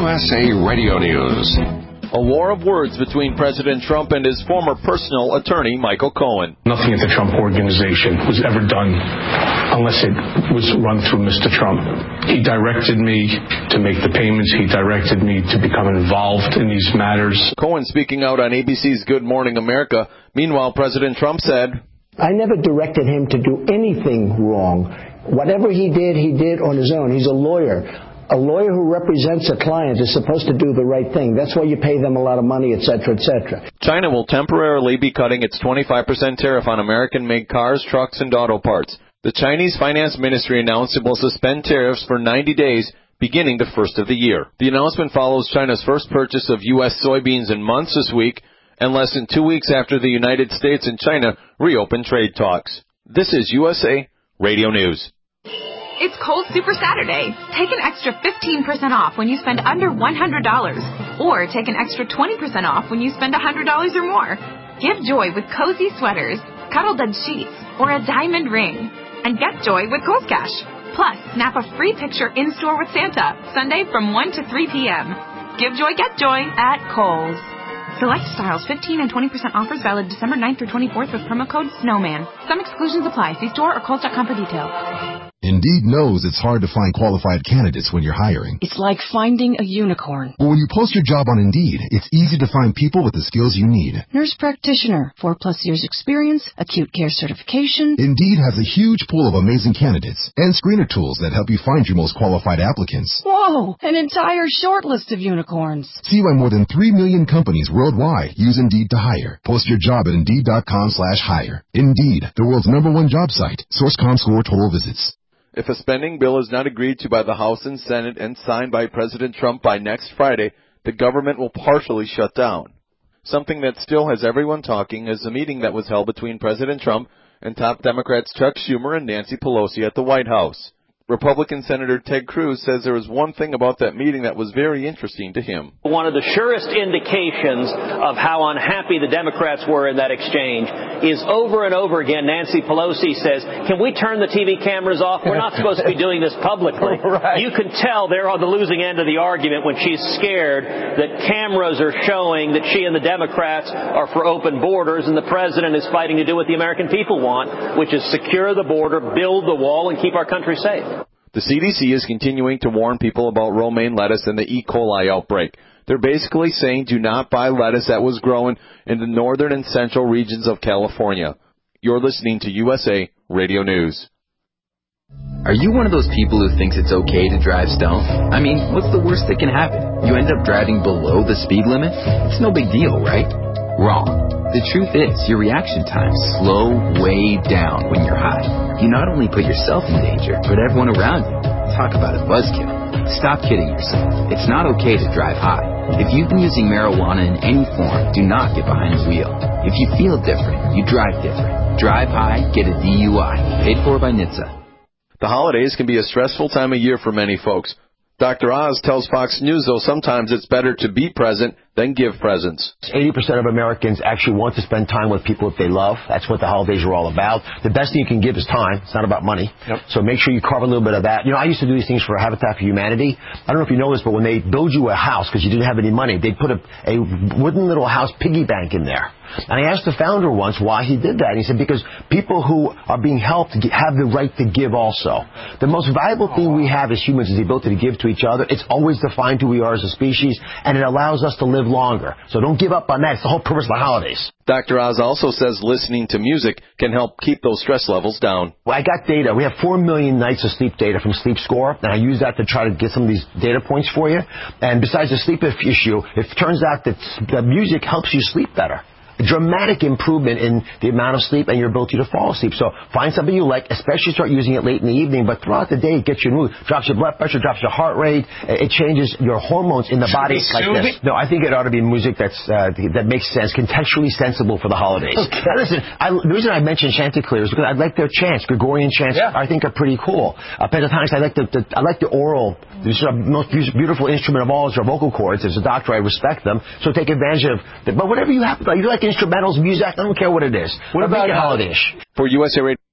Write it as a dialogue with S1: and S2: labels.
S1: USA Radio News.
S2: A war of words between President Trump and his former personal attorney, Michael Cohen.
S3: Nothing at the Trump Organization was ever done unless it was run through Mr. Trump. He directed me to make the payments. He directed me to become involved in these matters.
S2: Cohen speaking out on ABC's Good Morning America. Meanwhile, President Trump said,
S4: I never directed him to do anything wrong. Whatever he did on his own. He's a lawyer. A lawyer who represents a client is supposed to do the right thing. That's why you pay them a lot of money, etc., etc.
S2: China will temporarily be cutting its 25% tariff on American-made cars, trucks, and auto parts. The Chinese Finance Ministry announced it will suspend tariffs for 90 days, beginning the first of the year. The announcement follows China's first purchase of U.S. soybeans in months this week, and less than 2 weeks after the United States and China reopened trade talks. This is USA Radio News.
S5: It's Kohl's Super Saturday. Take an extra 15% off when you spend under $100. Or take an extra 20% off when you spend $100 or more. Give joy with cozy sweaters, cuddle bed sheets, or a diamond ring. And get joy with Kohl's Cash. Plus, snap a free picture in-store with Santa, Sunday from 1 to 3 p.m. Give joy, get joy at Kohl's. Select styles, 15 and 20% offers valid December 9th through 24th with promo code SNOWMAN. Some exclusions apply. See store or Kohls.com for details.
S6: Indeed knows it's hard to find qualified candidates when you're hiring.
S7: It's like finding a unicorn.
S6: But when you post your job on Indeed, it's easy to find people with the skills you need.
S7: Nurse practitioner, 4+ years experience, acute care certification.
S6: Indeed has a huge pool of amazing candidates and screener tools that help you find your most qualified applicants.
S7: Whoa, an entire short list of unicorns.
S6: See why more than 3 million companies worldwide use Indeed to hire. Post your job at Indeed.com/hire. Indeed, the world's #1 job site. Source.com score total visits.
S2: If a spending bill is not agreed to by the House and Senate and signed by President Trump by next Friday, the government will partially shut down. Something that still has everyone talking is a meeting that was held between President Trump and top Democrats Chuck Schumer and Nancy Pelosi at the White House. Republican Senator Ted Cruz says there was one thing about that meeting that was very interesting to him.
S8: One of the surest indications of how unhappy the Democrats were in that exchange is over and over again Nancy Pelosi says, can we turn the TV cameras off? We're not supposed to be doing this publicly. Right. You can tell they're on the losing end of the argument when she's scared that cameras are showing that she and the Democrats are for open borders and the president is fighting to do what the American people want, which is secure the border, build the wall, and keep our country safe.
S2: The CDC is continuing to warn people about romaine lettuce and the E. coli outbreak. They're basically saying do not buy lettuce that was grown in the northern and central regions of California. You're listening to USA Radio News.
S9: Are you one of those people who thinks it's okay to drive stoned? I mean, what's the worst that can happen? You end up driving below the speed limit? It's no big deal, right? Wrong. The truth is, your reaction times slow way down when you're high. You not only put yourself in danger, but everyone around you. Talk about a buzzkill. Stop kidding yourself. It's not okay to drive high. If you've been using marijuana in any form, do not get behind the wheel. If you feel different, you drive different. Drive high, get a DUI. Paid for by NHTSA.
S2: The holidays can be a stressful time of year for many folks. Dr. Oz tells Fox News, though, sometimes it's better to be present than give presents.
S10: 80% of Americans actually want to spend time with people that they love. That's what the holidays are all about. The best thing you can give is time. It's not about money. Yep. So make sure you carve a little bit of that. You know, I used to do these things for Habitat for Humanity. I don't know if you know this, but when they build you a house because you didn't have any money, they'd put a wooden little house piggy bank in there. And I asked the founder once why he did that. And he said, because people who are being helped have the right to give also. The most valuable thing we have as humans is the ability to give to each other. It's always defined who we are as a species, and it allows us to live longer. So don't give up on that. It's the whole purpose of the holidays.
S2: Dr. Oz also says listening to music can help keep those stress levels down.
S10: Well, I got data. We have 4 million nights of sleep data from Sleep Score, and I use that to try to get some of these data points for you. And besides the sleep issue, it turns out that the music helps you sleep better. A dramatic improvement in the amount of sleep and your ability to fall asleep. So find something you like, especially start using it late in the evening, but throughout the day it gets your mood, drops your blood pressure, drops your heart rate, it changes your hormones in the body like this. No, I think it ought to be music that makes sense, contextually sensible for the holidays. Okay. Now listen, the reason I mentioned Chanticleer is because I like their chants. Gregorian chants I think are pretty cool. Pentatonics, I like the oral. The most beautiful instrument of all is our vocal cords. As a doctor, I respect them. So take advantage of them. But whatever you have, you like instrumentals, music, I don't care what it is. What about holidays?
S2: For USA Radio.